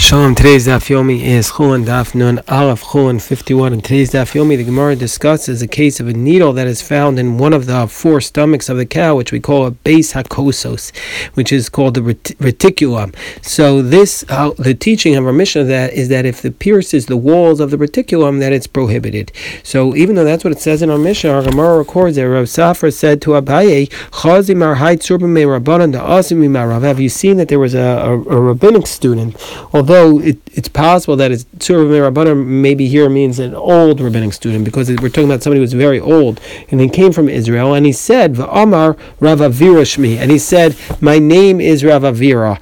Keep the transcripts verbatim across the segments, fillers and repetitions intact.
Shalom. Today's Daf Yomi is Chulin Daf Nun Aleph Chulin fifty-one. In today's Daf Yomi, the Gemara discusses a case of a needle that is found in one of the four stomachs of the cow, which we call a base hakosos, which is called the ret- reticulum. So this, uh, the teaching of our Mishnah that is that if it pierces the walls of the reticulum, that it's prohibited. So even though that's what it says in our Mishnah, our Gemara records that Rav Safra said to Abaye, "Chazi marhait surba me rabbanan da'asim mimarav." Have you seen that there was a, a, a rabbinic student? Although it, it's possible that it's Tzur Rabbanan maybe here means an old rabbinic student, because we're talking about somebody who was very old and he came from Israel, and he said, V'amar Rav Avira Shmi, and he said, my name is Rav Avira,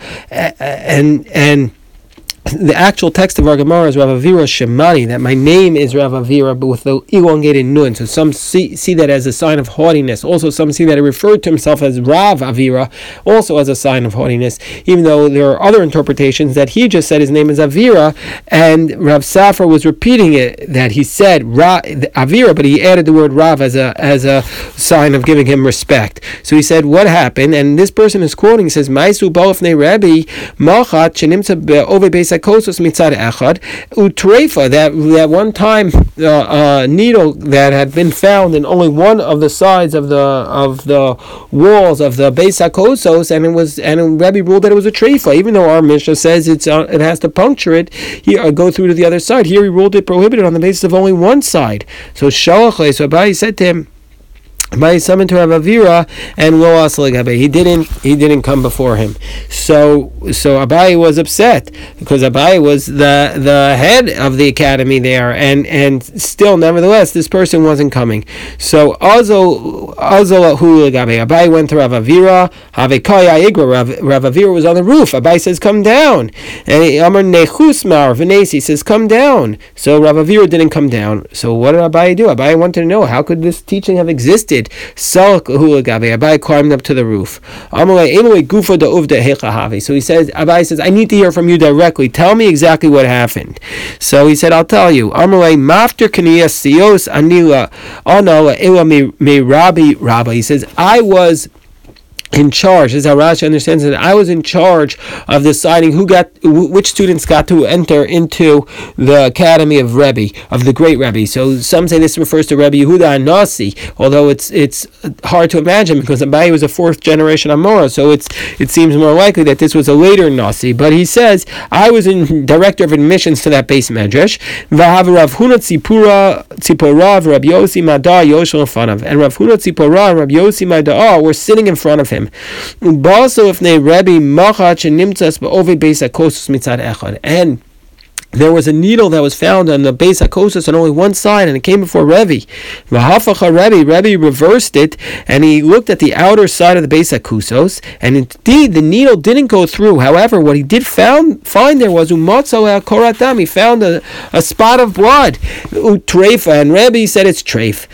and and the actual text of our Gemara is Rav Avira Shemani, that my name is Rav Avira, but with the elongated nun. So some see, see that as a sign of haughtiness. Also, some see that he referred to himself as Rav Avira, also as a sign of haughtiness, even though there are other interpretations that he just said his name is Avira, and Rav Safra was repeating it, that he said Ra, Avira, but he added the word Rav as a as a sign of giving him respect. So he said, what happened? And this person is quoting, says, Maisu Balafne Rabbi, Malchat, Shenimtza Be'ove Beis Kosos mitzad echad utreifa, that that one time uh, uh, needle that had been found in only one of the sides of the of the walls of the Beis HaKosos, and it was and Rabbi ruled that it was a treifa, even though our Mishnah says it's uh, it has to puncture it, he, uh, go through to the other side. Here he ruled it prohibited on the basis of only one side. So Shalachle, so Abai said to him, by summoned to Rav Avira, and lo aslegabe, he didn't he didn't come before him. So so Abai was upset, because Abai was the the head of the academy there, and and still nevertheless this person wasn't coming. So Azol Azol Hulagabe, Abai went to Rav Avira, Havekaya Igra, Rav Rav Avira was on the roof. Abai says, come down. And Amar Nechus Mar Venesi says, come down. So Rav Avira didn't come down. So what did Abai do? Abai wanted to know, how could this teaching have existed? Abai climbed up to the roof. So he says, Abai says, I need to hear from you directly. Tell me exactly what happened. So he said, I'll tell you. He says, I was in charge. This is how Rashi understands it. I was in charge of deciding who got, which students got to enter into the academy of Rebbe, of the great Rebbe. So some say this refers to Rebbe Yehuda Nasi, although it's it's hard to imagine, because Abai was a fourth generation Amora, so it's it seems more likely that this was a later Nasi. But he says, I was in director of admissions to that base medrash. V'hav Rav Huna Tzipora Tzipora Rabbi Yossi Mada Yoshel in front of, and Rav Huna Tzipora and Rabbi Yossi Mada were sitting in front of him. And there was a needle that was found on the Beis HaKosos on only one side, and it came before Rebbe. Rebbe, Rebbe reversed it, and he looked at the outer side of the Beis HaKosos, and indeed the needle didn't go through. However, what he did found find there was umatzo el koratam. He found a, a spot of blood, utreifa, and Rebbe said it's treif.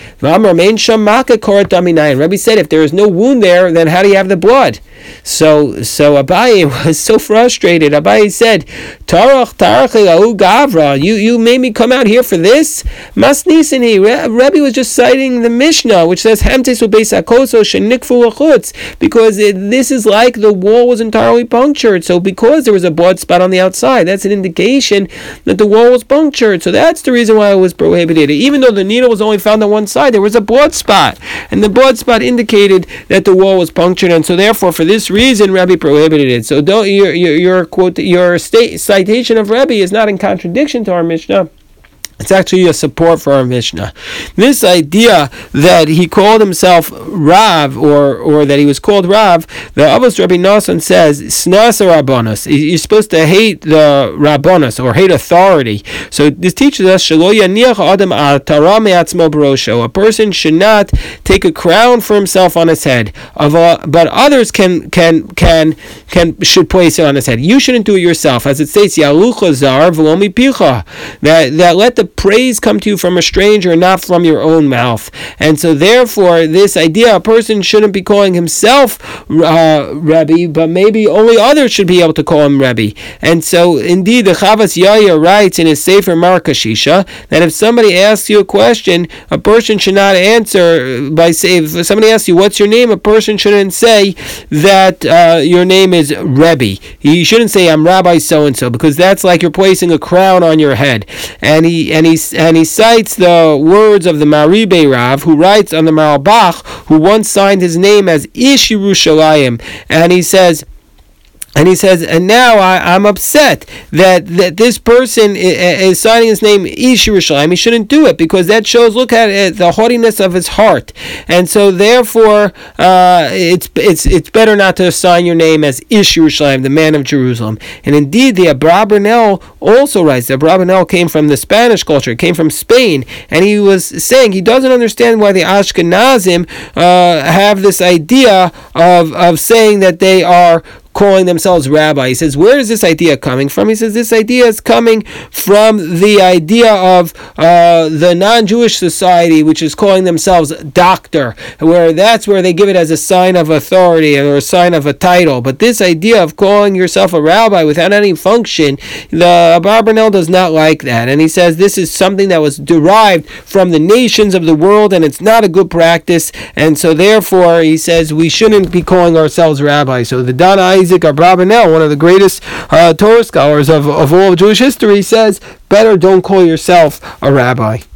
And Rebbe said, if there is no wound there, then how do you have the blood? So, so Abai was so frustrated. Abai said, Tarach Tarach Gavra, you you made me come out here for this? Masnisini. Rebbe was just citing the Mishnah, which says Hamtesu Beis HaKosos shenikfu lachutz, because it, this is like the wall was entirely punctured. So because there was a blood spot on the outside, that's an indication that the wall was punctured. So that's the reason why it was prohibited. Even though the needle was only found on one side, there was a blood spot, and the blood spot indicated that the wall was punctured, and so therefore for this reason Rebbe prohibited it. So don't your your, your quote your state citation of Rebbe is not in contradiction to our Mishnah. It's actually a support for our Mishnah. This idea that he called himself Rav, or or that he was called Rav, the Avos Rabbi Nassan says, Snas Rabbanos. You're supposed to hate the Rabbanos, or hate authority. So this teaches us, Shelo yaniach adam atara me'atzmo b'rosho. A person should not take a crown for himself on his head, of a, but others can can can can should place it on his head. You shouldn't do it yourself, as it states, Yalucha zar v'lo mipicha. That that let the praise come to you from a stranger and not from your own mouth. And so therefore, this idea, a person shouldn't be calling himself uh, Rebbe, but maybe only others should be able to call him Rebbe. And so indeed, the Chavas Yair writes in his Sefer Markashisha that if somebody asks you a question, a person should not answer by saying, if somebody asks you, what's your name? A person shouldn't say that uh, your name is Rebbe. You shouldn't say, I'm Rabbi so-and-so, because that's like you're placing a crown on your head. And he and he, and he cites the words of the Maribe Rav, who writes on the Maralbach, who once signed his name as Ish Yerushalayim. And he says, And he says, and now I, I'm upset that, that this person is, is signing his name Ish Yerushalayim. He shouldn't do it, because that shows, look at it, the haughtiness of his heart. And so therefore, uh, it's it's it's better not to sign your name as Ish Yerushalayim, the man of Jerusalem. And indeed, the Abravanel also writes, the Abravanel came from the Spanish culture, came from Spain, and he was saying he doesn't understand why the Ashkenazim uh, have this idea of, of saying that they are calling themselves rabbi. He says, where is this idea coming from? He says, this idea is coming from the idea of uh, the non-Jewish society, which is calling themselves doctor, where that's where they give it as a sign of authority or a sign of a title. But this idea of calling yourself a rabbi without any function, the Abarbanel does not like that. And he says this is something that was derived from the nations of the world, and it's not a good practice. And so therefore, he says we shouldn't be calling ourselves rabbis. So the Dan Isaac Abravanel, one of the greatest uh, Torah scholars of, of all of Jewish history, says, better don't call yourself a rabbi.